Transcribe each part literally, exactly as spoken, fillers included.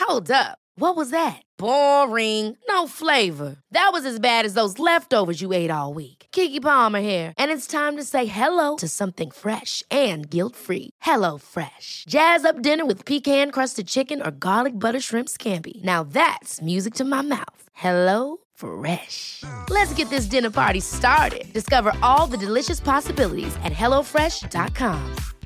Hold up. What was that? Boring. No flavor. That was as bad as those leftovers you ate all week. Keke Palmer here, and it's time to say hello to something fresh and guilt-free. Hello Fresh. Jazz up dinner with pecan-crusted chicken or garlic butter shrimp scampi. Now that's music to my mouth. Hello Fresh. Let's get this dinner party started. Discover all the delicious possibilities at hello fresh dot com.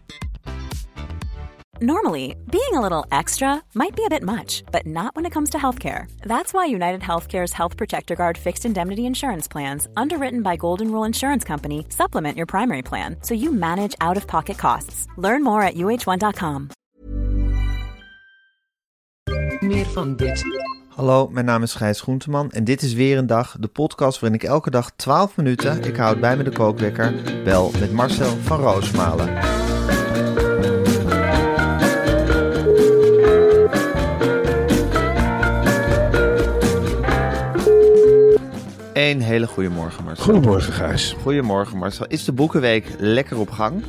Normally, being a little extra might be a bit much, but not when it comes to healthcare. That's why United Healthcare's Health Protector Guard fixed indemnity insurance plans, underwritten by Golden Rule Insurance Company, supplement your primary plan so you manage out-of-pocket costs. Learn more at u h one dot com. Meer van dit. Hallo, mijn naam is Gijs Groenteman en dit is weer een dag, de podcast waarin ik elke dag twaalf minuten, ik houd bij me de kookwekker, bel met Marcel van Roosmalen. Een hele goede morgen, Marcel. Goedemorgen, Gijs. Goedemorgen, Marcel. Is de Boekenweek lekker op gang?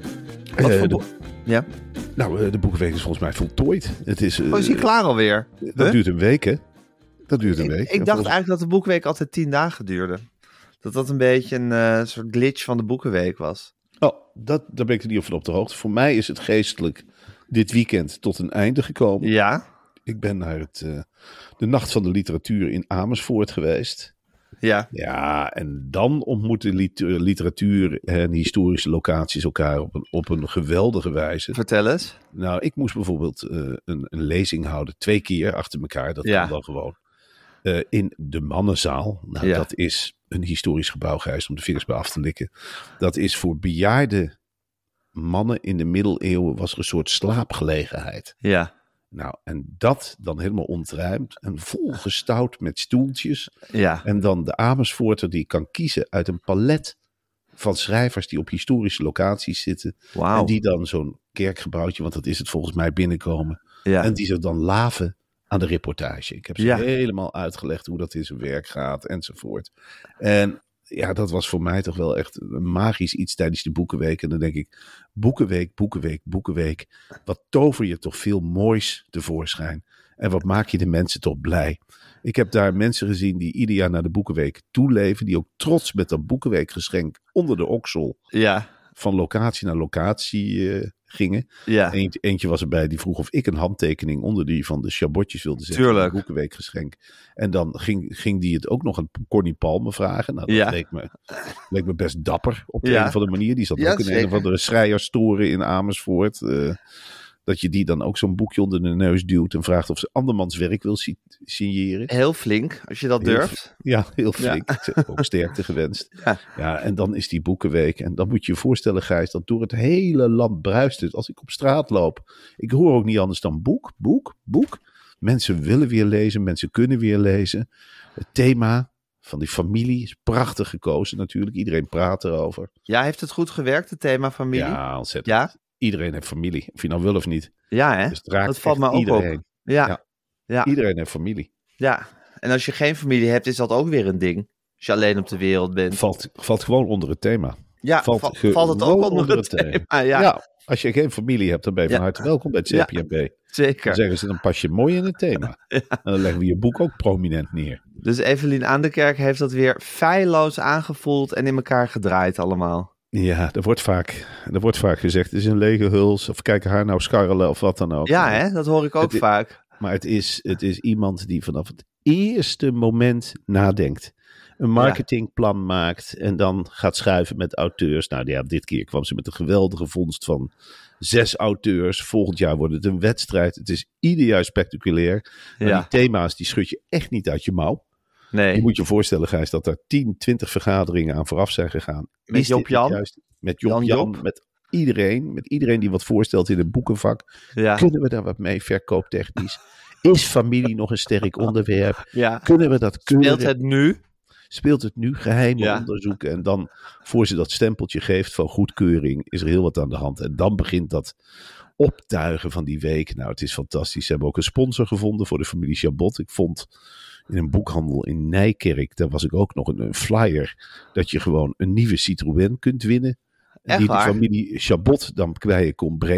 Wat Uh, voor de, bo- ja? nou, de Boekenweek is volgens mij voltooid. Het is, uh, Oh, is hij klaar alweer? Dat Huh? duurt een week, hè? Dat duurt een Ik, week. ik En dacht volgens- eigenlijk dat de Boekenweek altijd tien dagen duurde. Dat dat een beetje een uh, soort glitch van de Boekenweek was. Oh, dat, daar ben ik er niet van op de hoogte. Voor mij is het geestelijk dit weekend tot een einde gekomen. Ja? Ik ben naar het, uh, de Nacht van de Literatuur in Amersfoort geweest. Ja. Ja, en dan ontmoeten lit- literatuur en historische locaties elkaar op een, op een geweldige wijze. Vertel eens. Nou, ik moest bijvoorbeeld uh, een, een lezing houden, twee keer achter elkaar. Dat Ja. kan dan gewoon. Uh, in de Mannenzaal. Nou, Ja. dat is een historisch gebouw, Gijs, om de vingers bij af te likken. Dat is voor bejaarde mannen in de middeleeuwen was er een soort slaapgelegenheid. Ja. Nou, en dat dan helemaal ontruimd en volgestouwd met stoeltjes. Ja. En dan de Amersfoorter die kan kiezen uit een palet van schrijvers die op historische locaties zitten. Wauw. En die dan zo'n kerkgebouwtje, want dat is het volgens mij, binnenkomen. Ja. En die zich dan laven aan de reportage. Ik heb ze Ja. helemaal uitgelegd hoe dat in zijn werk gaat enzovoort. En ja, dat was voor mij toch wel echt een magisch iets tijdens de Boekenweek. En dan denk ik, Boekenweek, Boekenweek, Boekenweek. Wat tover je toch veel moois tevoorschijn. En wat maak je de mensen toch blij. Ik heb daar mensen gezien die ieder jaar naar de Boekenweek toeleven. Die ook trots met dat Boekenweekgeschenk onder de oksel Ja. van locatie naar locatie uh, gingen. Ja. Eentje, eentje was erbij die vroeg of ik een handtekening onder die van de Chabotjes wilde zetten. Tuurlijk. Een Boekenweekgeschenk. En dan ging, ging die het ook nog aan Connie Palme vragen. Nou, dat Ja. leek, me, leek me best dapper op de Ja. een of andere manier. Die zat Ja, ook in zeker. een of andere schrijerstoren in Amersfoort. Uh, dat je die dan ook zo'n boekje onder de neus duwt en vraagt of ze andermans werk wil si- signeren. Heel flink, als je dat Heel durft. Ja, heel flink. Ook sterkte gewenst. Ja. Ja, en dan is die Boekenweek. En dan moet je je voorstellen, Gijs, dat door het hele land bruist het. Als ik op straat loop, ik hoor ook niet anders dan boek, boek, boek. Mensen willen weer lezen, mensen kunnen weer lezen. Het thema van die familie is prachtig gekozen natuurlijk. Iedereen praat erover. Ja, heeft het goed gewerkt, het thema familie? Ja, ontzettend. Ja? Iedereen heeft familie, of je nou wil of niet. Ja, hè? Dus het raakt Dat valt echt me ook iedereen. op. Ja. Ja. Ja. Iedereen heeft familie. Ja. En als je geen familie hebt, is dat ook weer een ding. Als je alleen op de wereld bent. Valt, valt gewoon onder het thema. Ja, valt val- ge- valt het ook gewoon onder, onder het het thema. thema. Ja, Ja. als je geen familie hebt, dan ben je van Ja. harte welkom bij het C P M B. Dan zeker. zeggen ze, dan pas je mooi in het thema. En dan leggen we je boek ook prominent neer. Dus Evelien Aandekerk heeft dat weer feilloos aangevoeld en in elkaar gedraaid allemaal. Ja, er wordt vaak, er wordt vaak gezegd, het is een lege huls. Of kijk haar nou scharrelen of wat dan ook. Ja, hè? Dat hoor ik ook Het i- vaak. Maar het is, het is iemand die vanaf het eerste moment nadenkt. Een marketingplan maakt en dan gaat schuiven met auteurs. Nou ja, dit keer kwam ze met een geweldige vondst van zes auteurs. Volgend jaar wordt het een wedstrijd. Het is ieder jaar spectaculair. Maar Ja. die thema's, die schud je echt niet uit je mouw. Nee. Je moet je voorstellen, Gijs, dat er tien, twintig vergaderingen aan vooraf zijn gegaan. Met Is Job dit Jan? juist- Met Job Jan Jan, Job? met iedereen. Met iedereen die wat voorstelt in het boekenvak. Ja. Kunnen we daar wat mee, verkooptechnisch? Is familie nog een sterk onderwerp? Ja. Kunnen we dat keuren? Speelt het nu? Speelt het nu geheime Ja. onderzoeken? En dan, voor ze dat stempeltje geeft van goedkeuring, is er heel wat aan de hand. En dan begint dat optuigen van die week. Nou, het is fantastisch. Ze hebben ook een sponsor gevonden voor de familie Chabot. Ik vond in een boekhandel in Nijkerk, daar was ik ook nog een, een flyer, dat je gewoon een nieuwe Citroën kunt winnen. En Echt die de waar? familie Chabot dan bij je kon brengen.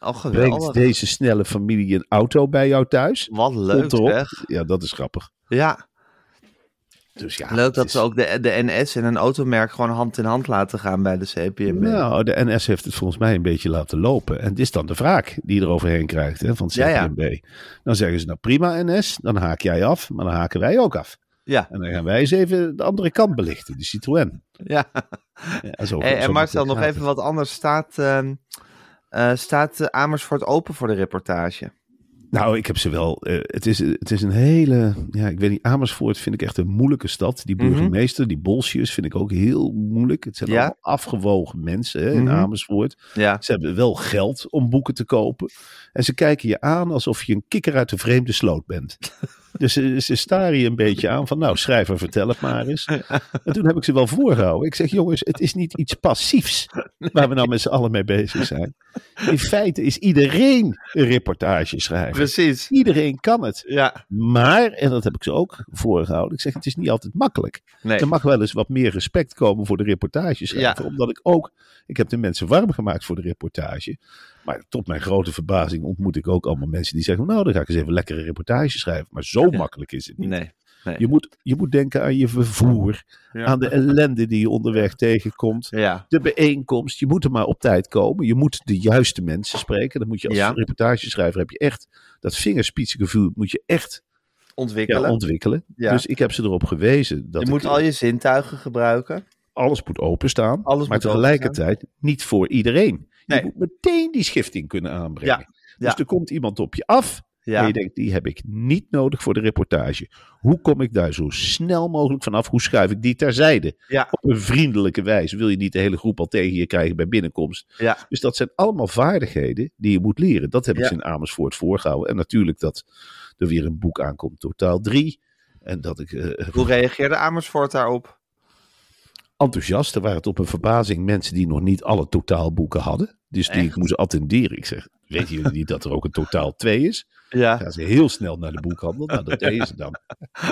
Oh, Brengt geweldig. deze snelle familie een auto bij jou thuis? Wat leuk, Komt erop. zeg. Ja, dat is grappig. Ja, Dus ja, leuk het dat is- ze ook de, de N S en een automerk gewoon hand in hand laten gaan bij de C P M B. Nou, de N S heeft het volgens mij een beetje laten lopen. En dit is dan de wraak die je eroverheen krijgt hè, van het C P M B. Ja, Dan zeggen ze, nou prima N S, dan haak jij af, maar dan haken wij ook af. Ja, En dan gaan wij eens even de andere kant belichten, de Citroën. ja. Ja, zo, Hey, zo en Marcel, nog gaat even wat anders. Staat, ehm, eh, staat eh, Amersfoort open voor de reportage? Nou, ik heb ze wel. eh, het, is, het is een hele. Ja, ik weet niet. Amersfoort vind ik echt een moeilijke stad. Die burgemeester, die Bolsjes, vind ik ook heel moeilijk. Het zijn Ja? allemaal afgewogen mensen hè, in Mhm. Amersfoort. Ja. Ze hebben wel geld om boeken te kopen. En ze kijken je aan alsof je een kikker uit de vreemde sloot bent. Dus ze, ze staren je een beetje aan van, nou, schrijver, vertel het maar eens. En toen heb ik ze wel voorgehouden. Ik zeg, jongens, het is niet iets passiefs waar we nou met z'n allen mee bezig zijn. In feite is iedereen een reportage schrijver. Precies. Iedereen kan het. Ja. Maar, en dat heb ik ze ook voorgehouden, ik zeg, het is niet altijd makkelijk. Nee. Er mag wel eens wat meer respect komen voor de reportageschrijver. Ja. Omdat ik ook, ik heb de mensen warm gemaakt voor de reportage. Maar tot mijn grote verbazing ontmoet ik ook allemaal mensen die zeggen, nou, dan ga ik eens even lekkere reportage schrijven. Maar zo makkelijk is het niet. Nee. nee. Je moet, je moet denken aan je vervoer, Ja. aan de ellende die je onderweg tegenkomt. Ja. De bijeenkomst, je moet er maar op tijd komen. Je moet de juiste mensen spreken. Dan moet je als Ja. reportageschrijver, heb je echt, dat vingerspitsengevoel moet je echt Ontwikkelen. ja, ontwikkelen. Ja. Dus ik heb ze erop gewezen dat je ik- moet al je zintuigen gebruiken. alles moet openstaan. Alles maar moet tegelijkertijd niet voor iedereen. Nee. Je moet meteen die schifting kunnen aanbrengen. Ja. Dus Ja. er komt iemand op je af. Ja. En je denkt, die heb ik niet nodig voor de reportage. Hoe kom ik daar zo snel mogelijk vanaf? Hoe schuif ik die terzijde? Ja. Op een vriendelijke wijze. Wil je niet de hele groep al tegen je krijgen bij binnenkomst? Ja. Dus dat zijn allemaal vaardigheden die je moet leren. Dat heb ik Ja. ze in Amersfoort voorgehouden. En natuurlijk dat er weer een boek aankomt, totaal drie. En dat ik eh, Hoe reageerde Amersfoort daarop? enthousiast. Er waren tot een verbazing mensen die nog niet alle totaalboeken hadden. Dus die Echt? ik moest attenderen. Ik zeg, weten jullie niet dat er ook een totaal twee is? Ja. Gaan ze heel snel naar de boekhandel. Nou, dat deden ze dan.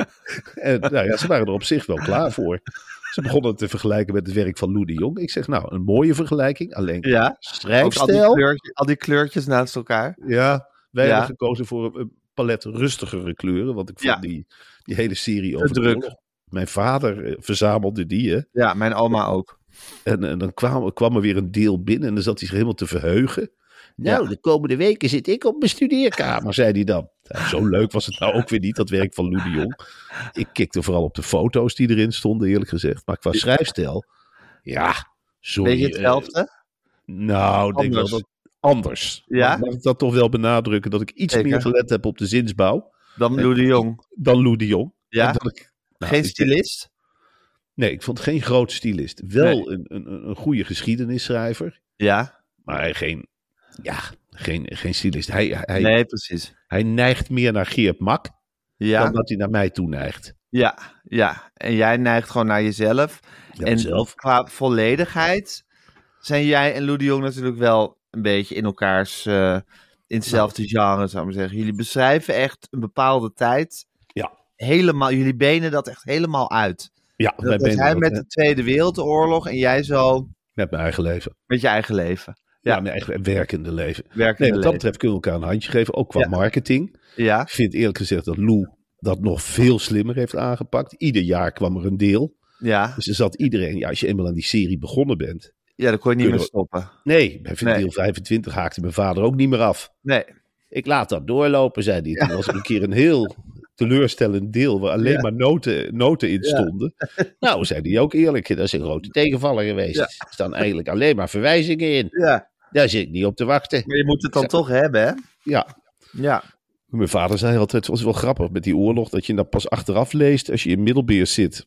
En nou ja, ze waren er op zich wel klaar voor. Ze begonnen te vergelijken met het werk van Lou de Jong. Ik zeg, nou, een mooie vergelijking. Alleen Ja. Ook al, die schrijfstijl. kleurtjes, al die kleurtjes naast elkaar. Ja, wij Ja. hebben gekozen voor een palet rustigere kleuren. Want ik vond Ja. die, die hele serie over de druk. oorlog. Mijn vader eh, verzamelde die, hè. Ja, mijn oma ook. En, en dan kwam, kwam er weer een deel binnen en dan zat hij zich helemaal te verheugen. Nou, Ja. de komende weken zit ik op mijn studeerkamer, zei hij dan. Ja, zo leuk was het nou ook weer niet, dat werk van Lou de Jong. Ik kikte vooral op de foto's die erin stonden, eerlijk gezegd. Maar qua schrijfstijl, ja, sorry. Weet je hetzelfde? eh, nou, ik denk wel Anders. dat anders. Ja? Maar mag ik dat toch wel benadrukken, dat ik iets Zeker. meer gelet heb op de zinsbouw Dan Lou de Jong. dan Lou de Jong. Ja? En dat ik, nou, Geen ik- stylist? Nee, ik vond geen groot stylist. Wel Nee. een, een, een goede geschiedenisschrijver. Ja. Maar geen, ja, geen, geen stylist. Hij, hij, Nee, precies. hij neigt meer naar Geert Mak Ja. dan dat hij naar mij toe neigt. Ja. Ja. En jij neigt gewoon naar jezelf. Ja, en mezelf. qua volledigheid zijn jij en Lou de Jong natuurlijk wel een beetje in elkaars, eh, in hetzelfde genre, zou ik maar zeggen. Jullie beschrijven echt een bepaalde tijd Ja, helemaal, jullie benen dat echt helemaal uit. ja Dat, wij dat benen hij dat, met hè, de Tweede Wereldoorlog en jij zo met mijn eigen leven. met je eigen leven. Ja, Ja. mijn eigen werkende leven. Werkende Nee, wat dat leven. betreft kunnen we elkaar een handje geven, ook qua Ja. marketing. Ja, Ik vind eerlijk gezegd dat Lou dat nog veel slimmer heeft aangepakt. Ieder jaar kwam er een deel. ja. Dus er zat iedereen, ja, als je eenmaal aan die serie begonnen bent. Ja, dat kon je niet Kunnen meer we- stoppen. Nee, bij Nee. deel vijfentwintig haakte mijn vader ook niet meer af. Nee. Ik laat dat doorlopen, zei hij. Toen was er een keer een heel teleurstellend deel waar alleen Ja. maar noten, noten in Ja. stonden. Nou, zei hij ook eerlijk, dat is een grote tegenvaller geweest. Ja. Er staan eigenlijk alleen maar verwijzingen in. Ja, Daar zit ik niet op te wachten. maar je moet het dan Zo. toch hebben, hè? Ja, Ja. mijn vader zei altijd, het was wel grappig met die oorlog, dat je dan pas achteraf leest als je in Middelbeers zit.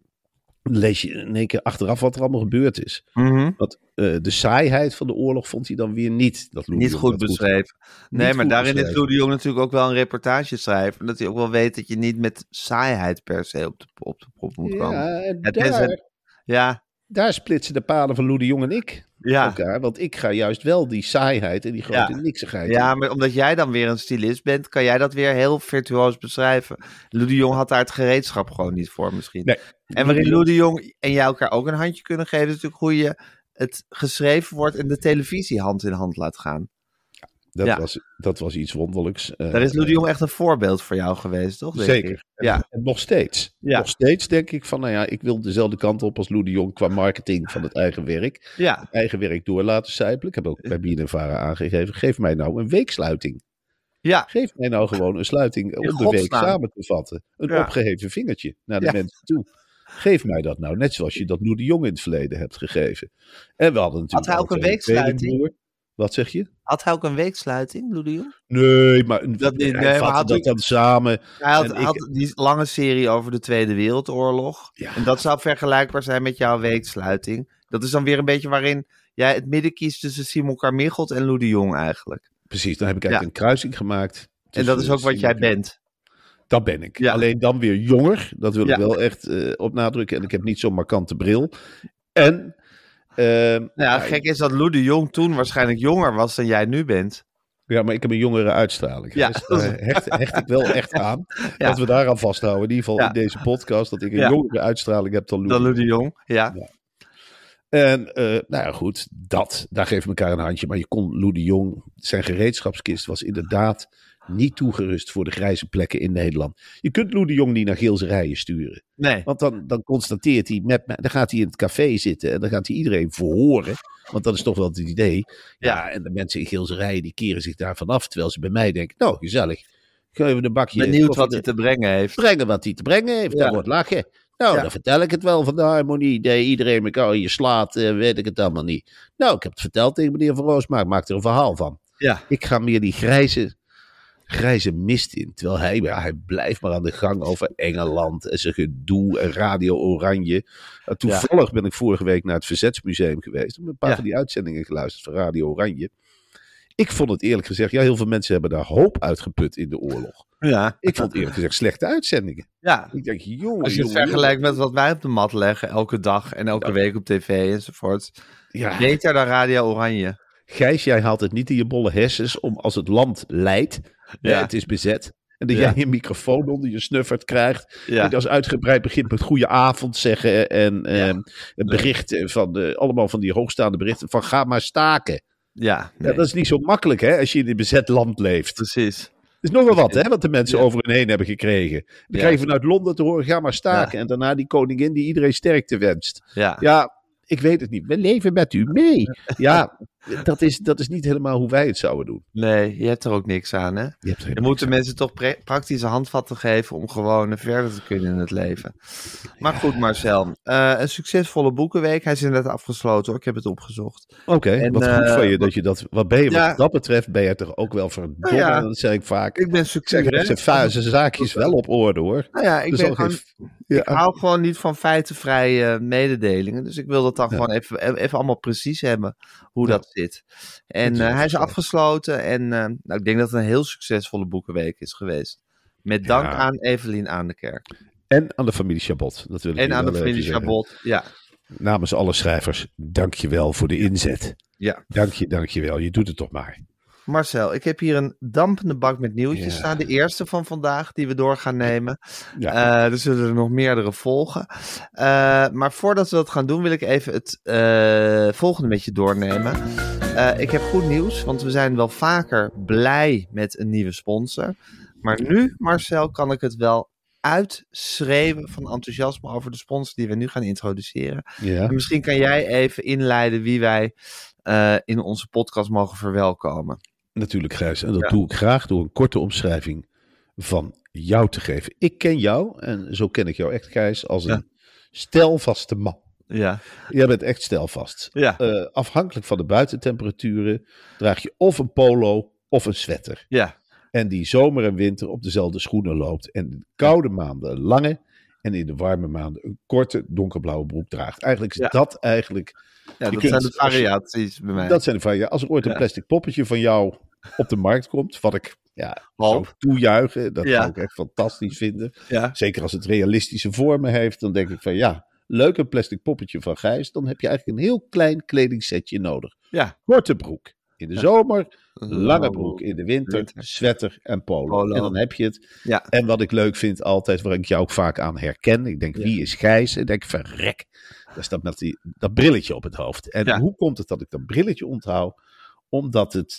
Dan lees je in één keer achteraf wat er allemaal gebeurd is. Mhm. Want eh, de saaiheid van de oorlog vond hij dan weer niet. Dat Lou de Niet Jong goed dat beschreven. Nee, niet maar goed daarin is beschreven. Lou de Jong natuurlijk ook wel een reportage schrijver. Dat hij ook wel weet dat je niet met saaiheid per se op de, op de prop moet komen. Ja, en Het is daar, een- Ja, daar splitsen de paden van Lou de Jong en ik ja. elkaar. Want ik ga juist wel die saaiheid en die grote Ja. niksigheid. Ja, maar omdat jij dan weer een stylist bent, kan jij dat weer heel virtuoos beschrijven. Lou de Jong had daar het gereedschap gewoon niet voor misschien. Nee. En waarin Lou de Jong en jij elkaar ook een handje kunnen geven, is natuurlijk hoe je het geschreven wordt en de televisie hand in hand laat gaan. Dat, Ja. was, dat was iets wonderlijks. Eh, Daar is Lou de Jong echt een voorbeeld voor jou geweest, toch? denk Zeker. ik? Ja. En nog steeds. Ja. Nog steeds denk ik van, nou ja, ik wil dezelfde kant op als Lou de Jong qua marketing van het eigen werk. Ja. Eigen werk door laten sijpelen. Ik heb ook bij B N N Vara aangegeven, geef mij nou een weeksluiting. Ja. Geef mij nou gewoon een sluiting om de week godsnaam. samen te vatten. Een Ja. opgeheven vingertje naar de Ja. mensen toe. Geef mij dat nou, net zoals je dat Lou de Jong in het verleden hebt gegeven. En we hadden natuurlijk hij ook een altijd weeksluiting? tweelingbroer. Wat zeg je? Had hij ook een weeksluiting, Lou de Jong? Nee, maar Dat dat niet, hij nee, maar vatte had dat ik- dan samen. Hij had, En ik- had die lange serie over de Tweede Wereldoorlog. Ja. En dat zou vergelijkbaar zijn met jouw weeksluiting. Dat is dan weer een beetje waarin jij het midden kiest tussen Simon Carmichelt en Lou de Jong eigenlijk. Precies, dan heb ik eigenlijk een kruising gemaakt. En dat is ook wat jij bent. Dat ben ik. Ja. Alleen dan weer jonger. Dat wil Ja. ik wel echt eh, op nadrukken. En ik heb niet zo'n markante bril. En... ehm, Nou ja, gek is dat Lou de Jong toen waarschijnlijk jonger was dan jij nu bent. Ja, maar ik heb een jongere uitstraling. Ja. Dus daar hecht, hecht ik wel echt aan. Ja. Dat we daaraan vasthouden. In ieder geval Ja. in deze podcast. Dat ik een Ja. jongere uitstraling heb dan Lou. Dan Lou de Jong, ja. Ja. En eh, nou ja, goed. Dat. Daar geven we elkaar een handje. Maar je kon Lou de Jong... Zijn gereedschapskist was inderdaad niet toegerust voor de grijze plekken in Nederland. Je kunt Lou de Jong niet naar Geelse Rijen sturen. Nee. Want dan, dan constateert hij met mij, dan gaat hij in het café zitten en dan gaat hij iedereen verhoren. Want dat is toch wel het idee. Ja, Ja. en de mensen in Geelse Rijen die keren zich daarvan af. Terwijl ze bij mij denken, nou gezellig. Ga even een bakje Benieuwd koffie wat hij te brengen heeft. brengen wat hij te brengen heeft. Ja. Dat wordt lachen. Nou, Ja. dan vertel ik het wel van de harmonie. Dat iedereen elkaar hier slaat, eh, weet ik het allemaal niet. Nou, ik heb het verteld tegen meneer Van Roosmaak. Ik maak er een verhaal van. Ja. Ik ga meer die grijze, grijze mist in. Terwijl hij, ja, hij blijft maar aan de gang over Engeland en zijn gedoe en Radio Oranje. Uh, toevallig ben ik vorige week naar het Verzetsmuseum geweest. Heb een paar Ja. van die uitzendingen geluisterd van Radio Oranje. Ik vond het eerlijk gezegd, ja, heel veel mensen hebben daar hoop uitgeput in de oorlog. Ja. Ik vond eerlijk gezegd slechte uitzendingen. Ja. Ik denk, jongen, Als je het jongen, vergelijkt met wat wij op de mat leggen, elke dag en elke Ja. week op tv enzovoort. ja. Beter dan Radio Oranje. Gijs, jij haalt het niet in je bolle hersens om als het land leidt, Ja. ja. het is bezet, en dat Ja. jij een microfoon onder je snuffert krijgt, Ja. dat je als uitgebreid begint met goeie avond zeggen en ehm, berichten van de, allemaal van die hoogstaande berichten van ga maar staken. Ja, nee, Ja, dat is niet zo makkelijk hè, als je in een bezet land leeft. precies. Het is nog wel wat hè, wat de mensen Ja. over hun heen hebben gekregen. Dan Ja. krijg je vanuit Londen te horen, ga maar staken. Ja. En daarna die koningin die iedereen sterkte wenst. Ja. Ja, ik weet het niet. We leven met u mee. Ja, dat is, dat is niet helemaal hoe wij het zouden doen. Nee, je hebt er ook niks aan, hè? Je hebt er Je moet de mensen toch pre- praktische handvatten geven om gewoon eh, verder te kunnen in het leven. Maar goed, Marcel. eh, een succesvolle boekenweek. Hij is inderdaad afgesloten, hoor. Ik heb het opgezocht. Oké, En, wat goed eh, van je dat je dat... Wat ben je Ja. wat dat betreft, ben je toch ook wel verdomme, Nou ja. dat zeg ik vaak. Ik ben Ik zeg, succes. hij heeft zijn zijn zaakjes wel op orde hoor. Nou ja, ik, Dus ben al gewoon, geen- ja. ik hou gewoon niet van feitenvrije eh, mededelingen. Dus ik wil dat dan Ja. gewoon even, even allemaal precies hebben hoe Ja. dat zit. En Dat is eh, wel hij is zo. afgesloten. En eh, nou, ik denk dat het een heel succesvolle boekenweek is geweest. Met dank Ja. aan Evelien Aandekerk. En aan de familie Chabot. Dat wil ik En nu aan de wel familie even zeggen. Chabot. Ja. Namens alle schrijvers, dank je wel voor de inzet. Ja. Dank je, dank je wel. Je doet het toch maar. Marcel, ik heb hier een dampende bak met nieuwtjes Ja. staan. De eerste van vandaag die we door gaan nemen. Ja. Eh, er zullen er nog meerdere volgen. Eh, maar voordat we dat gaan doen, wil ik even het eh, volgende met je doornemen. Eh, ik heb goed nieuws, want we zijn wel vaker blij met een nieuwe sponsor. Maar nu, Marcel, kan ik het wel uitschreeuwen van enthousiasme over de sponsor die we nu gaan introduceren. ja. En misschien kan jij even inleiden wie wij eh, in onze podcast mogen verwelkomen. Natuurlijk, Gijs. En dat Ja. doe ik graag door een korte omschrijving van jou te geven. Ik ken jou, en zo ken ik jou echt, Gijs, als een Ja. stelvaste man. Ja, Jij bent echt stelvast. ja, Eh, afhankelijk van de buitentemperaturen draag je of een polo of een sweater. ja, En die zomer en winter op dezelfde schoenen loopt. En in de koude maanden een lange en in de warme maanden een korte donkerblauwe broek draagt. Eigenlijk is Ja. dat eigenlijk... ja Je dat kunt- zijn de als je- variaties bij mij. Dat zijn de van ja, als er ooit een Ja. plastic poppetje van jou op de markt komt, wat ik ja, zou Half. toejuichen, dat Ja. zou ik echt fantastisch vinden. Ja, Zeker als het realistische vormen heeft, dan denk ik van ja, leuk een plastic poppetje van Gijs, dan heb je eigenlijk een heel klein kledingsetje nodig. ja. Korte broek in de Ja. zomer, lange broek in de winter, Winter. sweater en polo. Polo. En dan heb je het. Ja. En wat ik leuk vind altijd, waar ik jou ook vaak aan herken, ik denk Ja. wie is Gijs? En ik denk verrek, daar staat met die, dat brilletje op het hoofd. En Ja. hoe komt het dat ik dat brilletje onthoud? Omdat het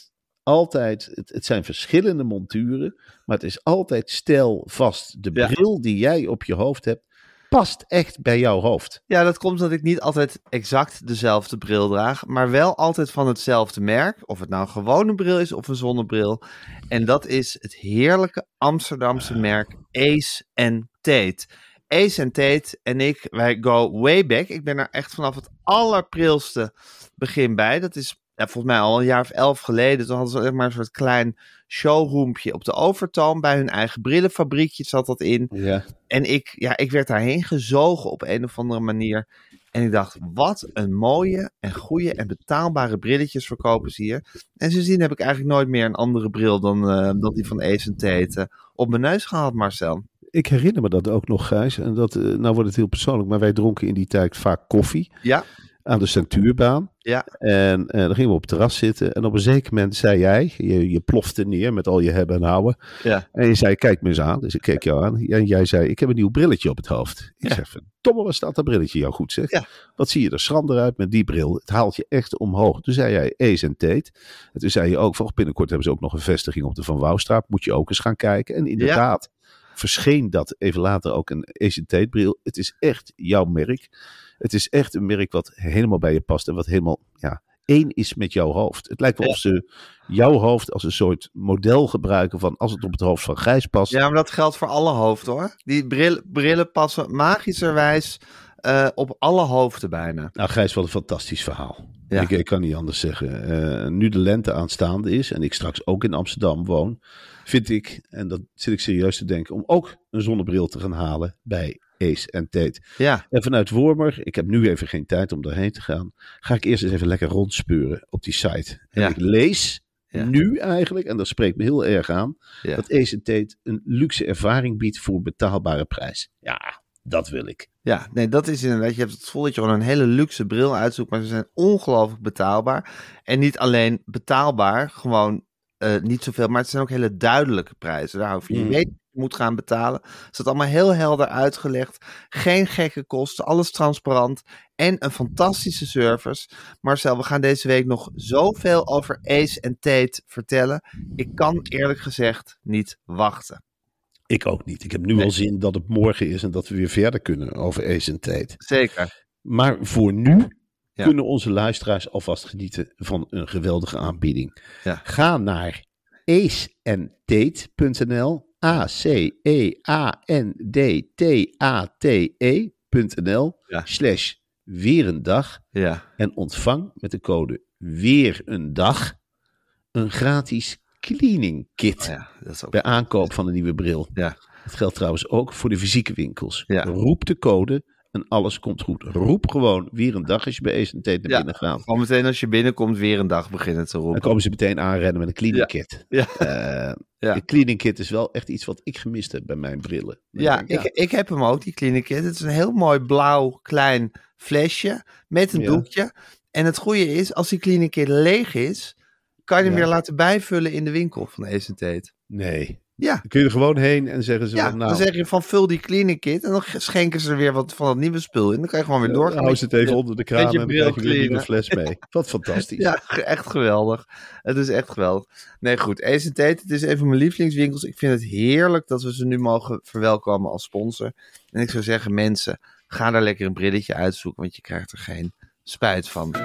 altijd, het, het zijn verschillende monturen, maar het is altijd stijlvast. De Ja. bril die jij op je hoofd hebt, past echt bij jouw hoofd. Ja, dat komt omdat ik niet altijd exact dezelfde bril draag, maar wel altijd van hetzelfde merk. Of het nou een gewone bril is of een zonnebril. En dat is het heerlijke Amsterdamse merk Ace en Tate. Ace en Tate en ik, wij go way back. Ik ben er echt vanaf het allerprilste begin bij. Dat is ja, volgens mij al een jaar of elf geleden. Toen hadden ze echt maar een soort klein showroompje op de Overtoom. Bij hun eigen brillenfabriekje zat dat in. Ja. En ik, ja, ik werd daarheen gezogen op een of andere manier. En ik dacht, wat een mooie en goede en betaalbare brilletjes verkopen ze hier. En sindsdien heb ik eigenlijk nooit meer een andere bril dan, uh, dan die van Ace en Tate uh, op mijn neus gehad, Marcel. Ik herinner me dat ook nog, Gijs. En dat, uh, nou wordt het heel persoonlijk, maar wij dronken in die tijd vaak koffie. Ja. Aan de Centuurbaan. Ja. En uh, dan gingen we op het terras zitten. En op een zeker moment zei jij, je, je plofte neer met al je hebben en houden. Ja. En je zei, kijk me eens aan. Dus ik keek jou aan. En jij zei, ik heb een nieuw brilletje op het hoofd. Ik Ja. zeg, verdomme, wat staat dat brilletje jou goed, zeg. Ja. Wat zie je er schrander uit met die bril. Het haalt je echt omhoog. Toen zei jij, Ace en Tate. En toen zei je ook, van binnenkort hebben ze ook nog een vestiging op de Van Wouwstraat. Moet je ook eens gaan kijken. En inderdaad, verscheen dat even later ook een Ace en Tate bril. Het is echt jouw merk. Het is echt een merk wat helemaal bij je past en wat helemaal ja, één is met jouw hoofd. Het lijkt wel Ja. of ze jouw hoofd als een soort model gebruiken van als het op het hoofd van Gijs past. Ja, maar dat geldt voor alle hoofden hoor. Die bril, brillen passen magischerwijs uh, op alle hoofden bijna. Nou Gijs, wat een fantastisch verhaal. Ja. Ik, ik kan niet anders zeggen. Uh, nu de lente aanstaande is en ik straks ook in Amsterdam woon, vind ik, en dat zit ik serieus te denken, om ook een zonnebril te gaan halen bij Ace en Tate. Ja. En vanuit Wormer, ik heb nu even geen tijd om daarheen te gaan, ga ik eerst eens even lekker rondspeuren op die site. En Ja. ik lees Ja. nu eigenlijk, en dat spreekt me heel erg aan, Ja. dat Ace en Tate een luxe ervaring biedt voor betaalbare prijs. Ja, dat wil ik. Ja, nee, dat is inderdaad. Je hebt het gevoel dat je gewoon een hele luxe bril uitzoekt, maar ze zijn ongelooflijk betaalbaar. En niet alleen betaalbaar, gewoon uh, niet zoveel, maar het zijn ook hele duidelijke prijzen. Daar hou je van. Je Mm. weet dat je moet gaan betalen. Het staat allemaal heel helder uitgelegd. Geen gekke kosten, alles transparant en een fantastische service. Marcel, we gaan deze week nog zoveel over Ace en Tate vertellen. Ik kan eerlijk gezegd niet wachten. Ik ook niet. Ik heb nu Nee. al zin dat het morgen is en dat we weer verder kunnen over Ace en Tate. Zeker. Maar voor nu Ja. kunnen onze luisteraars alvast genieten van een geweldige aanbieding. Ja. Ga naar ace en tate punt n l, A C E A N D T A T E punt n l Ja. slash weer een dag Ja. en ontvang met de code weer een dag een gratis cleaning kit Oh ja, dat is ook. bij aankoop van een nieuwe bril. Ja. Dat geldt trouwens ook voor de fysieke winkels. Ja. Roep de code en alles komt goed. Roep gewoon weer een dag als je bij Ace en Tate naar Ja. binnen gaat. Gewoon meteen als je binnenkomt weer een dag beginnen te roepen. Dan komen ze meteen aanrennen met een cleaning Ja. kit. Ja. Eh, Ja. De cleaning kit is wel echt iets wat ik gemist heb bij mijn brillen. Dan Ja, denk ik, ik, ik heb hem ook, die Clinic Kit. Het is een heel mooi blauw klein flesje met een Ja. doekje. En het goede is, als die Clinic Kit leeg is, kan je hem Ja. weer laten bijvullen in de winkel van Ace en Tate. Nee. Ja, Dan kun je er gewoon heen en zeggen ze ja van, nou, dan zeg je van vul die Clinic Kit en dan schenken ze er weer wat van het nieuwe spul in. Dan kan je gewoon weer dan doorgaan. hou ze het even onder de kraan met je en dan krijg je weer een bril nieuwe fles mee. Wat fantastisch. Ja, ge- echt geweldig. Het is echt geweldig. Nee, goed. Ace en Tate, het is een van mijn lievelingswinkels. Ik vind het heerlijk dat we ze nu mogen verwelkomen als sponsor. En ik zou zeggen, mensen, ga daar lekker een brilletje uitzoeken, want je krijgt er geen spijt van.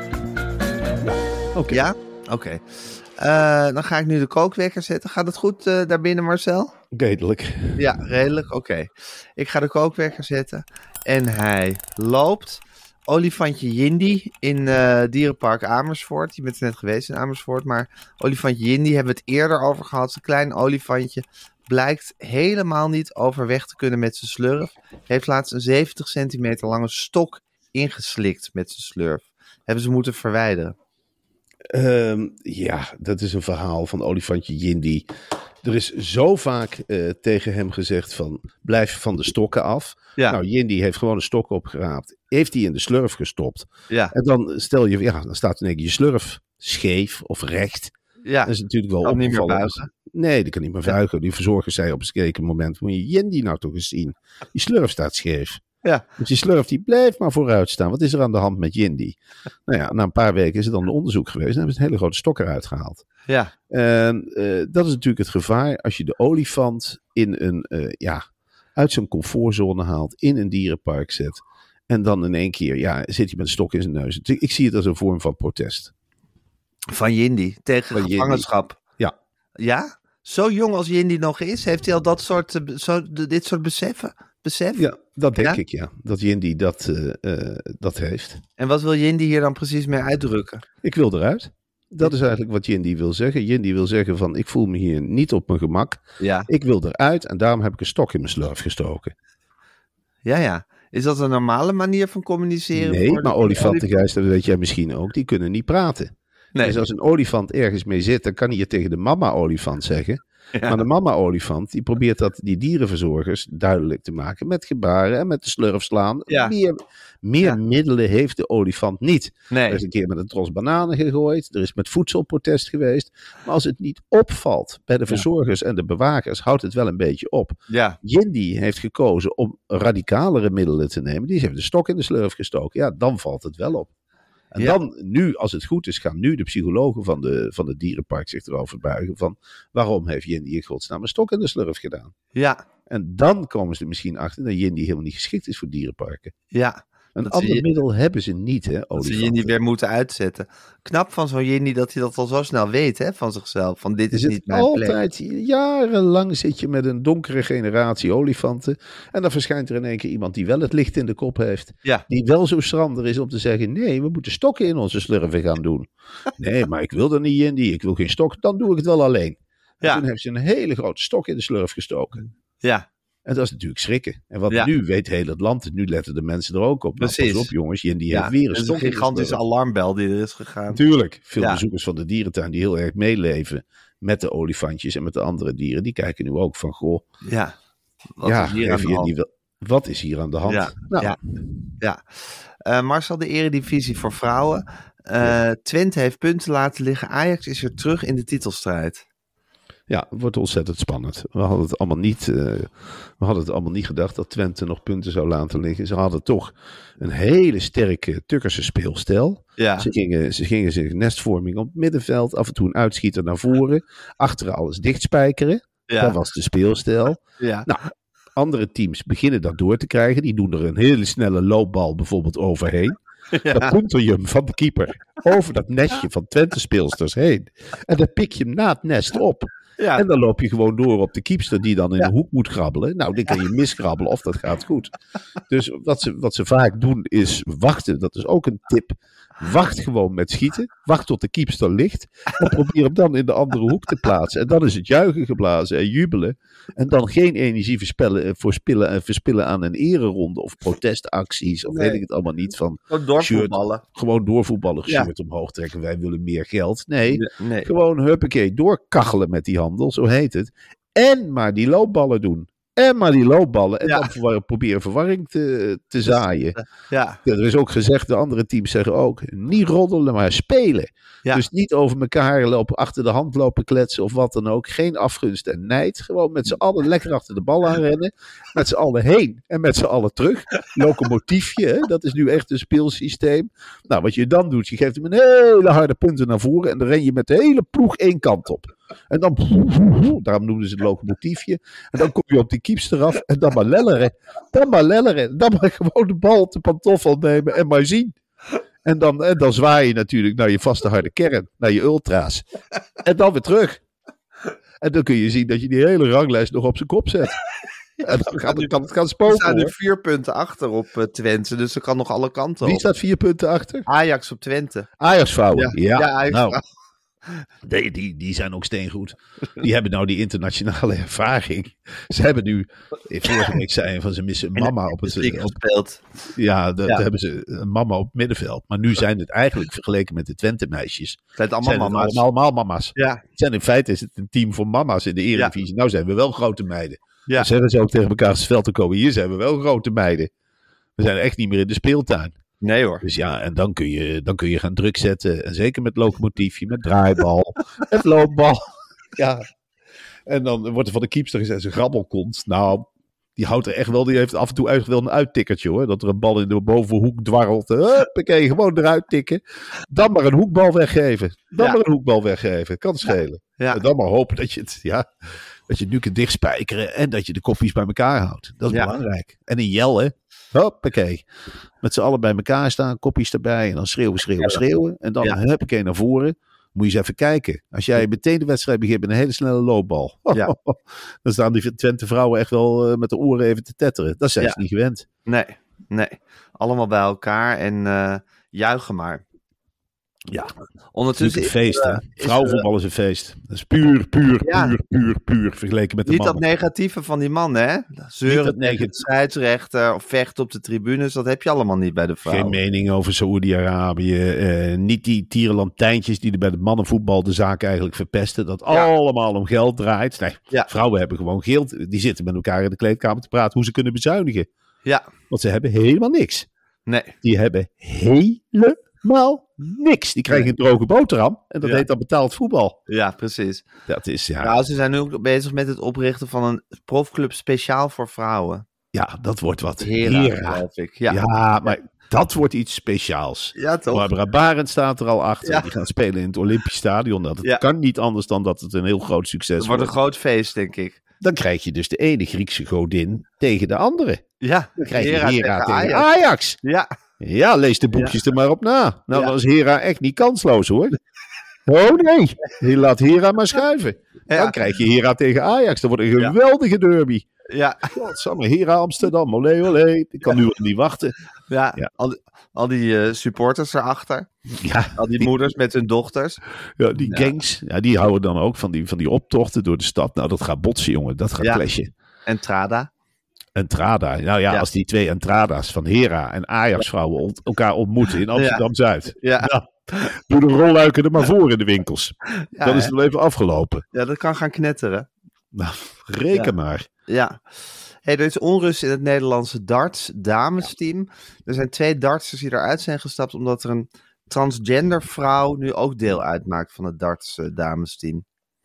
Oké. Ja? Oké. Eh, dan ga ik nu de kookwekker zetten. Gaat het goed uh, daarbinnen, Marcel? Redelijk. Ja, redelijk. Oké. Okay. Ik ga de kookwekker zetten. En hij loopt. Olifantje Jindy in uh, Dierenpark Amersfoort. Je bent er net geweest in Amersfoort. Maar olifantje Jindy hebben we het eerder over gehad. Het is een klein olifantje. Blijkt helemaal niet overweg te kunnen met zijn slurf. Heeft laatst een zeventig centimeter lange stok ingeslikt met zijn slurf. Hebben ze moeten verwijderen. Um, ja, dat is een verhaal van olifantje Jindy. Er is zo vaak uh, tegen hem gezegd van blijf van de stokken af. Ja. Nou, Jindy heeft gewoon een stok opgeraapt. Heeft die in de slurf gestopt. Ja. En dan stel je, ja, dan staat in één keer je slurf scheef of recht. Ja. Dat is natuurlijk wel kan niet meer opgevallen. buigen. Nee, die kan niet meer vuigen. Die verzorger zei op een zeker moment, moet je Jindy nou toch eens zien. Die slurf staat scheef. Ja. Dus die slurf die blijft maar vooruit staan. Wat is er aan de hand met Jindy? Nou ja, na een paar weken is er dan een onderzoek geweest. En hebben ze een hele grote stok eruit gehaald. Ja. En uh, dat is natuurlijk het gevaar als je de olifant in een, uh, ja, uit zijn comfortzone haalt, in een dierenpark zet. En dan in één keer, ja, zit hij met een stok in zijn neus. Ik zie het als een vorm van protest. Van Jindy tegen Van gevangenschap. Ja. Ja? Zo jong als Jindy nog is, heeft hij al dat soort, uh, zo, dit soort beseffen? Besef? Ja, dat denk Ja? ik, ja. Dat Jindy dat, uh, uh, dat heeft. En wat wil Jindy hier dan precies mee uitdrukken? Ik wil eruit. Dat is eigenlijk wat Jindy wil zeggen. Jindy wil zeggen van, ik voel me hier niet op mijn gemak. Ja. Ik wil eruit en daarom heb ik een stok in mijn slurf gestoken. Ja, ja. Is dat een normale manier van communiceren? Nee, voor maar de- olifantengeest, dat weet jij misschien ook, die kunnen niet praten. Nee. Dus als een olifant ergens mee zit, dan kan hij het tegen de mama-olifant zeggen. Ja. Maar de mama-olifant, die probeert dat die dierenverzorgers duidelijk te maken. Met gebaren en met de slurf slaan. Ja. Meer, meer Ja. middelen heeft de olifant niet. Er is Nee. een keer met een tros bananen gegooid. Er is met voedselprotest geweest. Maar als het niet opvalt bij de verzorgers en de bewakers, houdt het wel een beetje op. Ja. Jindy heeft gekozen om radicalere middelen te nemen. Die heeft de stok in de slurf gestoken. Ja, dan valt het wel op. En Ja. dan, nu, als het goed is, gaan nu de psychologen van, de, van het dierenpark zich erover buigen van waarom heeft Jindy in godsnaam een stok in de slurf gedaan? Ja. En dan komen ze er misschien achter dat Jindy helemaal niet geschikt is voor dierenparken. Ja. Een Dat ze ander je- middel hebben ze niet, hè, Dat ze olifanten. Jindy weer moeten uitzetten. Knap van zo'n Jindy dat hij dat al zo snel weet, hè, van zichzelf. Van dit Je is zit niet mijn plek. altijd, jarenlang zit je met een donkere generatie olifanten. En dan verschijnt er in één keer iemand die wel het licht in de kop heeft. Ja. Die wel zo schrander is om te zeggen, nee, we moeten stokken in onze slurven gaan doen. Nee, maar ik wil er niet in, die, ik wil geen stok, dan doe ik het wel alleen. En Ja. toen heeft ze een hele grote stok in de slurf gestoken. Ja. En dat is natuurlijk schrikken. En wat Ja. nu weet heel het land het, nu letten de mensen er ook op. Nou, Precies. pas op jongens, Jindy Ja. heeft weer een Dat is stok een in de gigantische slurf. alarmbel die er is gegaan. Natuurlijk. Veel Ja. bezoekers van de dierentuin die heel erg meeleven met de olifantjes en met de andere dieren, die kijken nu ook van, goh, Ja. Wat ja, is hier aan even de hier hand? die wel- wat is hier aan de hand? Ja, Nou, ja. Ja. Eh, Marcel, de eredivisie voor vrouwen. Eh, Twente heeft punten laten liggen. Ajax is weer terug in de titelstrijd. ja, het wordt ontzettend spannend. We hadden het allemaal niet, eh, we hadden het allemaal niet gedacht dat Twente nog punten zou laten liggen. Ze hadden toch een hele sterke Tukkerse speelstijl. Ja. Ze gingen, ze gingen zich nestvorming op het middenveld, af en toe een uitschieter naar voren, achteren alles dichtspijkeren. Ja. Dat was de speelstijl. Ja. Nou, andere teams beginnen dat door te krijgen. Die doen er een hele snelle loopbal bijvoorbeeld overheen. Dan punter je hem van de keeper over dat nestje van Twente speelsters heen. En dan pik je hem na het nest op. Ja. En dan loop je gewoon door op de keepster die dan in de hoek moet grabbelen. Nou, die kan je misgrabbelen of dat gaat goed. Dus wat ze, wat ze vaak doen is wachten. Dat is ook een tip. Wacht gewoon met schieten. Wacht tot de keepster ligt. En probeer hem dan in de andere hoek te plaatsen. En dan is het juichen geblazen en jubelen. En dan geen energie verspillen, verspillen en verspillen aan een ereronde of protestacties. Of Nee. weet ik het allemaal niet van. Gewoon doorvoetballen. Gewoon doorvoetballen, Ja. shirt omhoog trekken. Wij willen meer geld. Nee, Nee. gewoon huppakee, doorkachelen met die handel, zo heet het. En maar die loopballen doen. En maar die loopballen. En Ja. dan verwar- proberen verwarring te, te zaaien. Ja. Ja, er is ook gezegd, de andere teams zeggen ook, niet roddelen, maar spelen. Ja. Dus niet over elkaar lopen, achter de hand lopen kletsen of wat dan ook. Geen afgunst en nijd. Gewoon met z'n allen lekker achter de bal aanrennen. Met z'n allen heen en met z'n allen terug. Locomotiefje, hè? Dat is nu echt een speelsysteem. Nou, wat je dan doet, je geeft hem een hele harde punten naar voren. En dan ren je met de hele ploeg één kant op. En dan, daarom noemden ze het locomotiefje. En dan kom je op die keepster af en dan maar lelleren. Dan maar lelleren. Dan maar gewoon de bal op de pantoffel nemen en maar zien. En dan, en dan zwaai je natuurlijk naar je vaste harde kern, naar je ultra's. En dan weer terug. En dan kun je zien dat je die hele ranglijst nog op zijn kop zet. En dan gaat het, kan het gaan We spoken, staan nu hoor. vier punten achter op uh, Twente, dus er kan nog alle kanten Wie op. staat vier punten achter? Ajax op Twente. Ajax-vrouwen. Ja, Ja, Ajax nou, vrouwen. die, die, die zijn ook steengoed. Die hebben nou die internationale ervaring. Ze hebben nu, vorige week zei van ze missen mama op het, Ik op, gespeeld. ja, dat Ja. hebben ze een mama op het middenveld. Maar nu zijn het eigenlijk vergeleken met de Twente-meisjes. Het zijn allemaal Zijn het mama's. allemaal mama's. Ja. Het zijn in feite is het een team van mama's in de Eredivisie. Nou zijn we wel grote meiden. Ja. Dan zeggen ze ook tegen elkaar als het veld te komen. Hier zijn we wel grote meiden. We zijn echt niet meer in de speeltuin. Nee hoor. Dus ja, en dan kun je, dan kun je gaan druk zetten. En zeker met locomotiefje, met draaibal, met loopbal. Ja. En dan wordt er van de keepster gezegd, zijn grabbelkont. Nou, Die houdt er echt wel, die heeft af en toe echt wel een uittikkertje hoor. Dat er een bal in de bovenhoek dwarrelt. Huppakee, gewoon eruit tikken. Dan maar een hoekbal weggeven. Dan Ja. maar een hoekbal weggeven. Kan schelen. Ja. En dan maar hopen dat je het, ja, dat je het nu kunt dichtspijkeren. En dat je de kopjes bij elkaar houdt. Dat is Ja. belangrijk. En een jel hè. Hoppakee. Met z'n allen bij elkaar staan, kopjes erbij. En dan schreeuwen, schreeuwen, schreeuwen. En dan Ja. huppakee naar voren. Moet je eens even kijken. Als jij meteen de wedstrijd begint met een hele snelle loopbal. Ja. Dan staan die Twente vrouwen echt wel uh, met de oren even te tetteren. Dat zijn Ja. ze niet gewend. Nee, nee. Allemaal bij elkaar en uh, juichen maar. Ja, het is Ondertussen een feest. er, Hè? uh, is Vrouwenvoetbal is een feest. Dat is puur, puur, Ja. puur, puur, puur vergeleken met de Niet dat mannen. negatieve van die mannen, hè? Niet Zeuren dat tegen neg- de scheidsrechter of vechten op de tribunes, dat heb je allemaal niet bij de Geen vrouwen. mening over Saoedi-Arabië. Uh, niet die tierenlantijntjes die er bij het mannenvoetbal de zaak eigenlijk verpesten. Dat Ja. allemaal om geld draait. Nee, Ja. vrouwen hebben gewoon geld. Die zitten met elkaar in de kleedkamer te praten hoe ze kunnen bezuinigen. Ja, Want ze hebben helemaal niks. nee. Die hebben helemaal niks. Die krijgen Nee. een droge boterham. En dat Ja. heet dan betaald voetbal. Ja, precies. Dat is, ja, Nou, ze zijn nu ook bezig met het oprichten van een profclub speciaal voor vrouwen. ja dat wordt wat. Hera, Hera. geloof ik. Ja, Ja, ja. maar dat wordt iets speciaals. toch? Barbara Barend staat er al achter. Ja. Die gaan spelen in het Olympisch Stadion. Dat het Ja. kan niet anders dan dat het een heel groot succes Het wordt wordt. een groot feest, denk ik. Dan krijg je dus de ene Griekse godin tegen de andere. Ja, Dan krijg je Hera Hera, tegen tegen Ajax. Ajax. Ja, Ja, lees de boekjes er maar op na. Nou, Ja. dan is Hera echt niet kansloos hoor. Oh nee, je laat Hera maar schuiven. Ja. Dan krijg je Hera tegen Ajax. Dat wordt een Ja. geweldige derby. ja, Godsamme, Hera Amsterdam, olé olé. Ik kan nu al niet wachten. ja. Ja. Al, die- al die eh, supporters erachter. Ja, Al die moeders met hun dochters. ja die gangs, ja, die houden dan ook van die, van die optochten door de stad. Nou, dat gaat botsen, jongen. Dat gaat Ja. clashen. En Trada. Entrada. Nou ja, Ja. als die twee Entrada's van Hera en Ajax-vrouwen ont- elkaar ontmoeten in Amsterdam-Zuid. Ja, Nou, doe de rolluiken er maar voor in de winkels. ja, Dan is hè? het wel even afgelopen. ja, dat kan gaan knetteren. Nou, reken Ja. maar. Ja. Hey, er is onrust in het Nederlandse darts damesteam. Er zijn twee dartsters die eruit zijn gestapt omdat er een transgender vrouw nu ook deel uitmaakt van het darts eh, damesteam.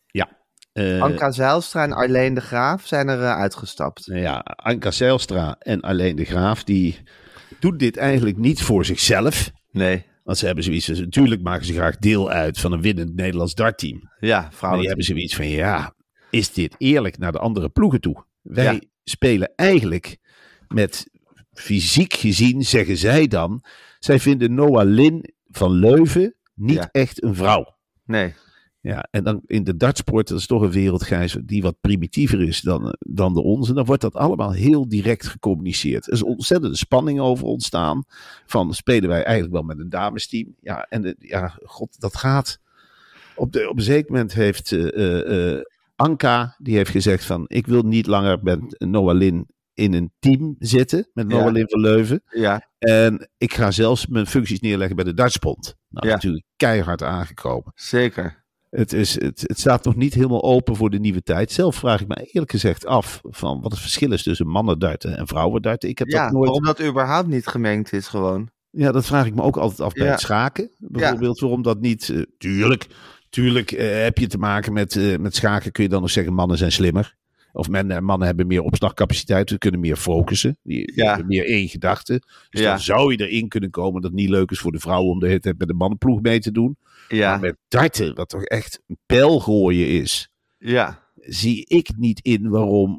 Eh, Anka Zijlstra en Arleen de Graaf zijn er eh, uitgestapt. ja, Anka Zijlstra en Alleen de Graaf, die doen dit eigenlijk niet voor zichzelf. Nee. Want ze hebben zoiets, dus natuurlijk maken ze graag deel uit van een winnend Nederlands dartteam. Ja, Maar vrouwen. die hebben zoiets van, ja, is dit eerlijk naar de andere ploegen toe? Wij Ja. spelen eigenlijk met, fysiek gezien, zeggen zij dan, zij vinden Noah Lin van Leuven niet Ja. echt een vrouw. Nee. Ja, en dan in de dartsport, dat is toch een wereldgijs die wat primitiever is dan, dan de onze. Dan wordt dat allemaal heel direct gecommuniceerd. Er is ontzettende spanning over ontstaan. Van, spelen wij eigenlijk wel met een damesteam? Ja, en de, ja, god, dat gaat. Op, de, op een zeker moment heeft uh, uh, Anka, die heeft gezegd van, ik wil niet langer met Noah Lin in een team zitten. Met Noah Ja. Lin van Leuven. Ja. En ik ga zelfs mijn functies neerleggen bij de dartsbond. Nou, Ja. natuurlijk keihard aangekomen. Zeker. Het, is, het, het staat nog niet helemaal open voor de nieuwe tijd. Zelf vraag ik me eerlijk gezegd af van wat het verschil is tussen mannendarten en vrouwendarten. Ik heb Ja, dat nooit. waarom dat überhaupt niet gemengd is gewoon. Ja, dat vraag ik me ook altijd af bij Ja. het schaken. Bijvoorbeeld waarom dat niet. Uh, tuurlijk, tuurlijk uh, heb je te maken met, uh, met schaken. Kun je dan nog zeggen mannen zijn slimmer. Of men, uh, mannen hebben meer opslagcapaciteit. Ze kunnen meer focussen. Die, die Ja. hebben meer één gedachte. Dus Ja. dan zou je erin kunnen komen dat het niet leuk is voor de vrouwen om de hele tijd met de mannenploeg mee te doen. Ja. Maar met darten, wat toch echt een pijl gooien is, Ja. zie ik niet in waarom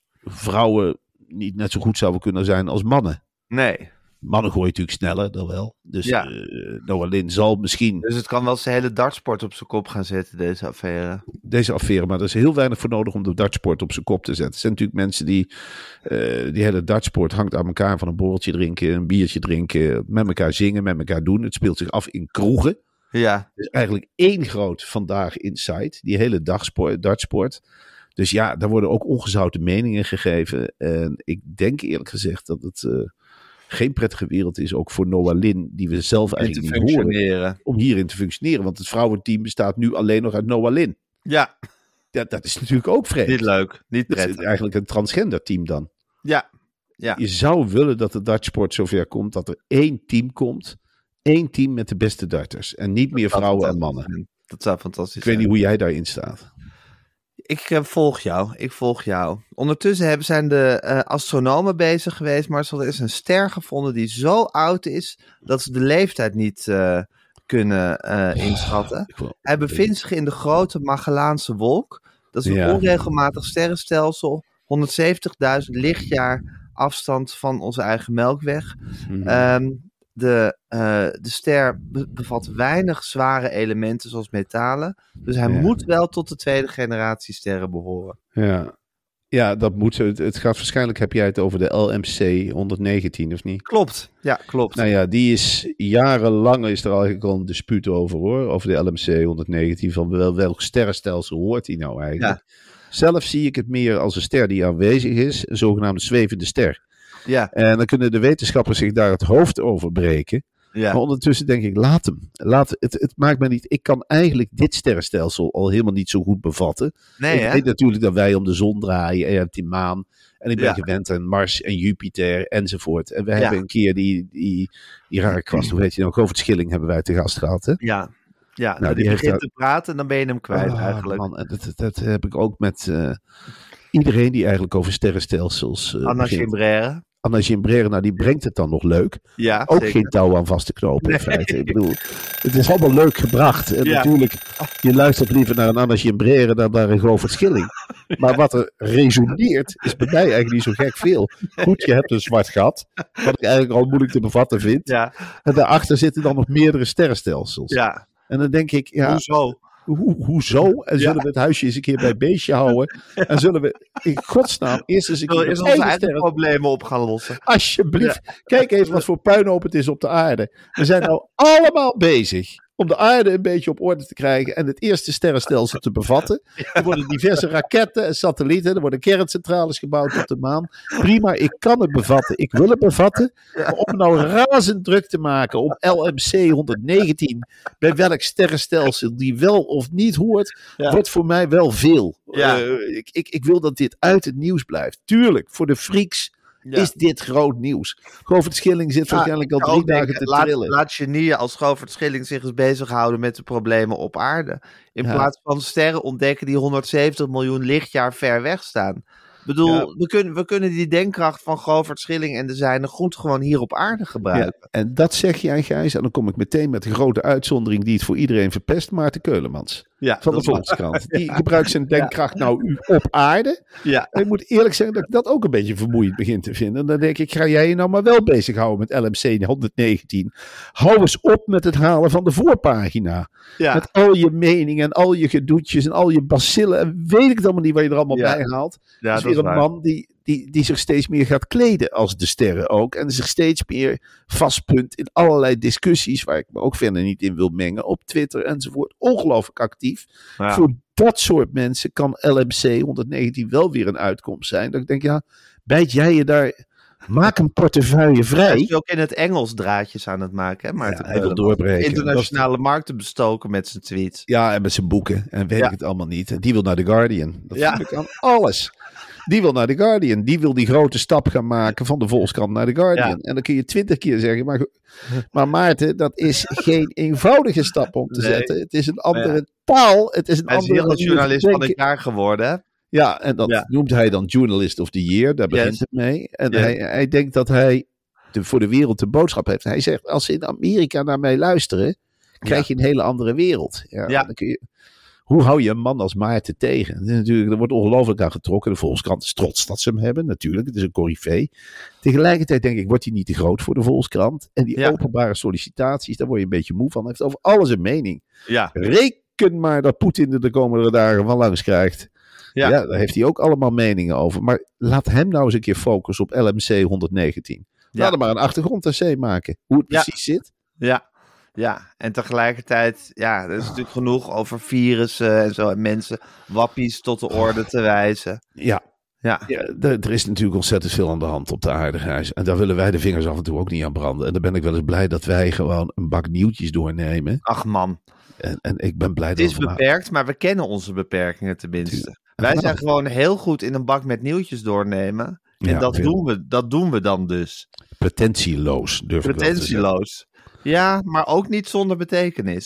vrouwen niet net zo goed zouden kunnen zijn als mannen. Nee. Mannen gooien natuurlijk sneller, dan wel. Dus Ja. uh, Noah Lin zal misschien Dus het kan wel zijn hele dartsport op zijn kop gaan zetten, deze affaire. deze affaire, maar er is heel weinig voor nodig om de dartsport op zijn kop te zetten. Er zijn natuurlijk mensen die, uh, die hele dartsport hangt aan elkaar, van een borreltje drinken, een biertje drinken, met elkaar zingen, met elkaar doen. Het speelt zich af in kroegen. Ja. Het is eigenlijk één groot vandaag inside, die hele dagsport, dartsport. Dus ja, daar worden ook ongezouten meningen gegeven. En ik denk eerlijk gezegd dat het uh, geen prettige wereld is, ook voor Noah Lin, die we zelf Niet eigenlijk te niet horen, functioneren. om hierin te functioneren. Want het vrouwenteam bestaat nu alleen nog uit Noah Lin. Ja. Dat, dat is natuurlijk ook vreemd. Niet leuk. Niet Dat is prettig. eigenlijk een transgender team dan. Ja. Ja. Je zou willen dat de dartsport zover komt, dat er één team komt. Één team met de beste darters. En niet meer Dat zou vrouwen en fantastisch mannen. zijn. Dat zou fantastisch Ik weet zijn. niet hoe jij daarin staat. ik uh, volg jou. Ik volg jou. Ondertussen hebben, zijn de uh, astronomen bezig geweest, maar er is een ster gevonden die zo oud is dat ze de leeftijd niet uh, kunnen uh, inschatten. Oh, Hij bevindt zich in de grote Magellaanse wolk. Dat is een ja. onregelmatig sterrenstelsel, honderdzeventigduizend lichtjaar afstand van onze eigen Melkweg. Mm-hmm. Um, De, uh, de ster be- bevat weinig zware elementen zoals metalen. Dus hij ja. moet wel tot de tweede generatie sterren behoren. Ja, ja dat moet. Het, het gaat waarschijnlijk, heb jij het over de L M C honderdnegentien of niet? Klopt, ja, klopt. Nou ja, die is jarenlang is er eigenlijk al een dispuut over hoor. Over de L M C honderdnegentien. Van wel, welk sterrenstelsel hoort die nou eigenlijk? Ja. Zelf zie ik het meer als een ster die aanwezig is. Een zogenaamde zwevende ster. Ja. En dan kunnen de wetenschappers zich daar het hoofd over breken. Ja. Maar ondertussen denk ik, laat hem. Laat, het, het maakt me niet... Ik kan eigenlijk dit sterrenstelsel al helemaal niet zo goed bevatten. Nee, ik hè? weet natuurlijk dat wij om de zon draaien. En je hebt die maan. En ik ben ja. gewend aan Mars en Jupiter enzovoort. En we ja. hebben een keer die, die, die rare kwast, hoe heet je nou? Govert Schilling hebben wij te gast gehad. Hè? Ja. Ja, nou, nou die, die begint daar... te praten en dan ben je hem kwijt oh, eigenlijk. Man, dat, dat, dat heb ik ook met uh, iedereen die eigenlijk over sterrenstelsels uh, Anna Gimbrère. Anna Gimbrère, nou die brengt het dan nog leuk. Ja, ook zeker. Geen touw aan vast te knopen in nee. feite. Ik bedoel, het is allemaal leuk gebracht. En ja. natuurlijk, je luistert liever naar een Anna Gimbrère dan naar een Govert Schilling. Maar wat er resoneert, is bij mij eigenlijk niet zo gek veel. Goed, je hebt een zwart gat, wat ik eigenlijk al moeilijk te bevatten vind. Ja. En daarachter zitten dan nog meerdere sterrenstelsels. Ja. En dan denk ik, ja... Hoezo? Ho- hoezo? En zullen ja. we het huisje eens een keer bij beestje houden? Ja. En zullen we in godsnaam eerst eens een keer... Eerst onze eigen problemen op gaan lossen. Alsjeblieft. Ja. Kijk even wat voor puinhoop het is op de aarde. We zijn nou allemaal bezig om de aarde een beetje op orde te krijgen en het eerste sterrenstelsel te bevatten. Er worden diverse raketten en satellieten, er worden kerncentrales gebouwd op de maan. Prima, ik kan het bevatten, ik wil het bevatten. Maar om nou razend druk te maken om L M C honderdnegentien, bij welk sterrenstelsel die wel of niet hoort, ja. wordt voor mij wel veel. Ja. Uh, ik, ik, ik wil dat dit uit het nieuws blijft. Tuurlijk, voor de freaks ja. is dit groot nieuws. Govert Schilling zit ja, waarschijnlijk al drie dagen te laat, trillen. Laat genieën als Govert Schilling zich eens bezighouden met de problemen op aarde. In ja. plaats van sterren ontdekken die honderdzeventig miljoen lichtjaar ver weg staan. Ik bedoel, ja. we, kunnen, we kunnen die denkkracht van Govert Schilling en de zijne goed gewoon hier op aarde gebruiken. Ja, en dat zeg jij, Gijs. En dan kom ik meteen met de grote uitzondering die het voor iedereen verpest. Maarten Keulemans. Ja, van de Volkskrant. Die gebruikt zijn denkkracht ja. nou op aarde. Ja. En ik moet eerlijk zeggen dat ik dat ook een beetje vermoeiend begin te vinden. En dan denk ik, ga jij je nou maar wel bezighouden met L M C honderdnegentien. Hou eens op met het halen van de voorpagina. Ja. Met al je meningen en al je gedoetjes en al je bacillen. En weet ik het allemaal niet wat je er allemaal ja. bij haalt. Ja, dat is weer een waar. man die... Die, die zich steeds meer gaat kleden als de sterren ook. En zich steeds meer vastpunt in allerlei discussies. Waar ik me ook verder niet in wil mengen. Op Twitter enzovoort. Ongelooflijk actief. Ja. Voor dat soort mensen kan L M C honderdnegentien wel weer een uitkomst zijn. Dat ik denk, ja, bijt jij je daar... Maak een portefeuille vrij. Hij is ook in het Engels draadjes aan het maken. Hè, Maarten ja, hij wil doorbreken. Internationale is... markten bestoken met zijn tweets. Ja, en met zijn boeken. En weet ja. ik het allemaal niet. Die wil naar The Guardian. Dat ja. vind ik aan alles. Die wil naar The Guardian. Die wil die grote stap gaan maken van de Volkskrant naar The Guardian. Ja. En dan kun je twintig keer zeggen. Maar, maar Maarten, dat is geen eenvoudige stap om te nee. zetten. Het is een andere ja. taal. Het is een hij andere is heel journalist van het jaar geworden, hè? Ja, en dat ja. noemt hij dan Journalist of the Year. Daar begint yes. het mee. En yes. hij, hij denkt dat hij de, voor de wereld de boodschap heeft. Hij zegt, als ze in Amerika naar mij luisteren, krijg je ja. een hele andere wereld. Ja, ja. Dan kun je... Hoe hou je een man als Maarten tegen? Natuurlijk, er wordt ongelooflijk aan getrokken. De Volkskrant is trots dat ze hem hebben. Natuurlijk, het is een coryfee. Tegelijkertijd denk ik, wordt hij niet te groot voor de Volkskrant? En die ja. openbare sollicitaties, daar word je een beetje moe van. Hij heeft over alles een mening. Ja. Reken maar dat Poetin er de komende dagen van langs krijgt. Ja. ja, daar heeft hij ook allemaal meningen over. Maar laat hem nou eens een keer focussen op L M C honderdnegentien. Laat ja. hem maar een achtergrondessay maken. Hoe het ja. precies zit. Ja. Ja, en tegelijkertijd, ja, er is natuurlijk genoeg over virussen en zo. En mensen wappies tot de orde te wijzen. Ja, ja. ja er, er is natuurlijk ontzettend veel aan de hand op de aarde, Gijs. En daar willen wij de vingers af en toe ook niet aan branden. En dan ben ik wel eens blij dat wij gewoon een bak nieuwtjes doornemen. Ach man. En, en ik ben blij het dat Het is beperkt, maar we kennen onze beperkingen tenminste. Wij zijn gewoon heel goed in een bak met nieuwtjes doornemen. En ja, dat, doen we, dat doen we dan dus. Pretentieloos, durf ik wel te zeggen. Pretentieloos. Ja, maar ook niet zonder betekenis.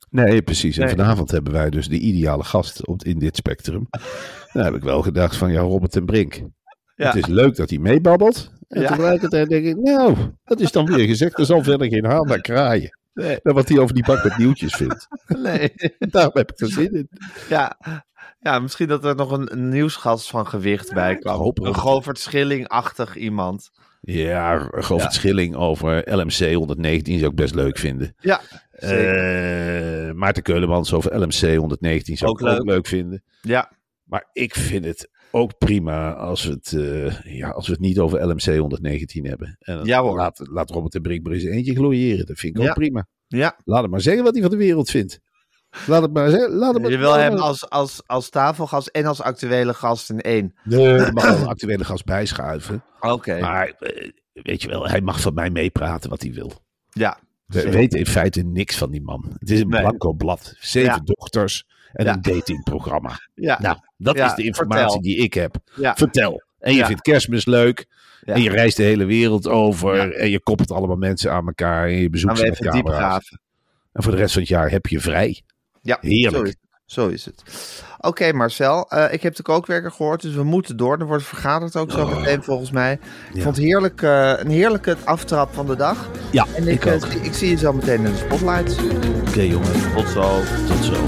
Nee, precies. En Nee. vanavond hebben wij dus de ideale gast op, in dit spectrum. Dan heb ik wel gedacht van, ja, Robert ten Brink. Ja. Het is leuk dat hij meebabbelt. En Ja. tegelijkertijd denk ik, nou, dat is dan weer gezegd. Er zal verder geen haan naar kraaien. Nee. Dan wat hij over die bak met nieuwtjes vindt. Nee. Daarom heb ik er zin in. Ja. Ja, misschien dat er nog een, een nieuwsgast van gewicht bij kwam. ik hoop Een het. Govert Schilling-achtig iemand. Ja, Govert Ja. Schilling over L M C honderdnegentien zou ik best leuk vinden. Ja, zeker. Eh Maarten Keulemans over L M C honderdnegentien zou Ook ik ook leuk. leuk vinden. Ja, Maar ik vind het ook prima als we het, eh, ja, als we het niet over L M C honderdnegentien hebben. En Ja, hoor. Laat, laat Robert de Brink maar eens eentje gloriëren. Dat vind ik Ja. ook prima. ja. Laat hem maar zeggen wat hij van de wereld vindt. Laat het maar zeggen. Laat hem Je maar- wil hem als, als, als tafelgast en als actuele gast in één. Nee, er mag wel een actuele gast bijschuiven. Oké. Maar eh, weet je wel, hij mag van mij meepraten wat hij wil. Ja. We zeker. weten in feite niks van die man. Het is een Nee. blanco blad. Zeven Ja. dochters en Ja. een datingprogramma. Ja. Nou, dat Ja, is de informatie vertel. die ik heb. Ja. Vertel. En je Ja. vindt Kerstmis leuk. Ja. En je reist de hele wereld over. Ja. En je koppelt allemaal mensen aan elkaar. En je Gaan bezoekt we ze met even diep camera's. graven. En voor de rest van het jaar heb je vrij. Ja, Heerlijk. Zo is, zo is het. Oké, Marcel. eh, ik heb de kookwerker gehoord, dus we moeten door. Er wordt vergaderd ook zo meteen volgens mij. Ik Oh. Ja. vond het heerlijk, eh, een heerlijke aftrap van de dag. Ja, En ik, ik, eh, ook. zie- ik zie je zo meteen in de spotlights. Oké jongen, Tot zo. tot zo.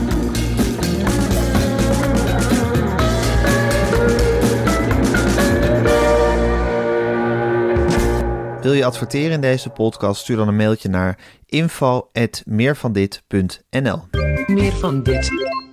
Wil je adverteren in deze podcast? Stuur dan een mailtje naar info at meervandit punt n l. Meer van dit.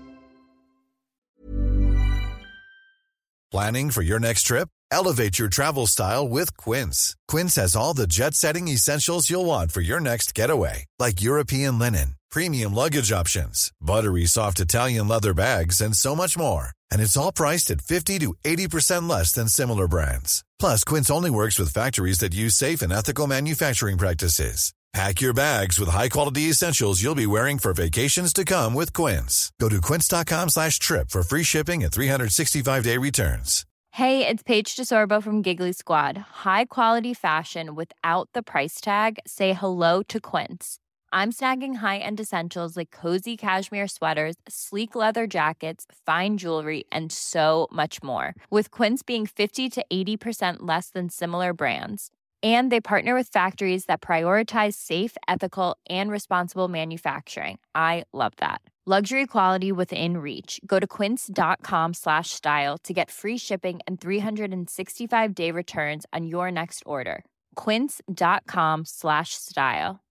Planning for your next trip? Elevate your travel style with Quince. Quince has all the jet-setting essentials you'll want for your next getaway, like European linen, premium luggage options, buttery soft Italian leather bags, and so much more. And it's all priced at fifty to eighty percent less than similar brands. Plus, Quince only works with factories that use safe and ethical manufacturing practices. Pack your bags with high-quality essentials you'll be wearing for vacations to come with Quince. Go to quince.com slash trip for free shipping and three sixty-five day returns. Hey, it's Paige DeSorbo from Giggly Squad. High quality fashion without the price tag. Say hello to Quince. I'm snagging high-end essentials like cozy cashmere sweaters, sleek leather jackets, fine jewelry, and so much more. With Quince being fifty to eighty percent less than similar brands. And they partner with factories that prioritize safe, ethical, and responsible manufacturing. I love that. Luxury quality within reach. Go to quince.com slash style to get free shipping and three sixty-five day returns on your next order. Quince.com slash style.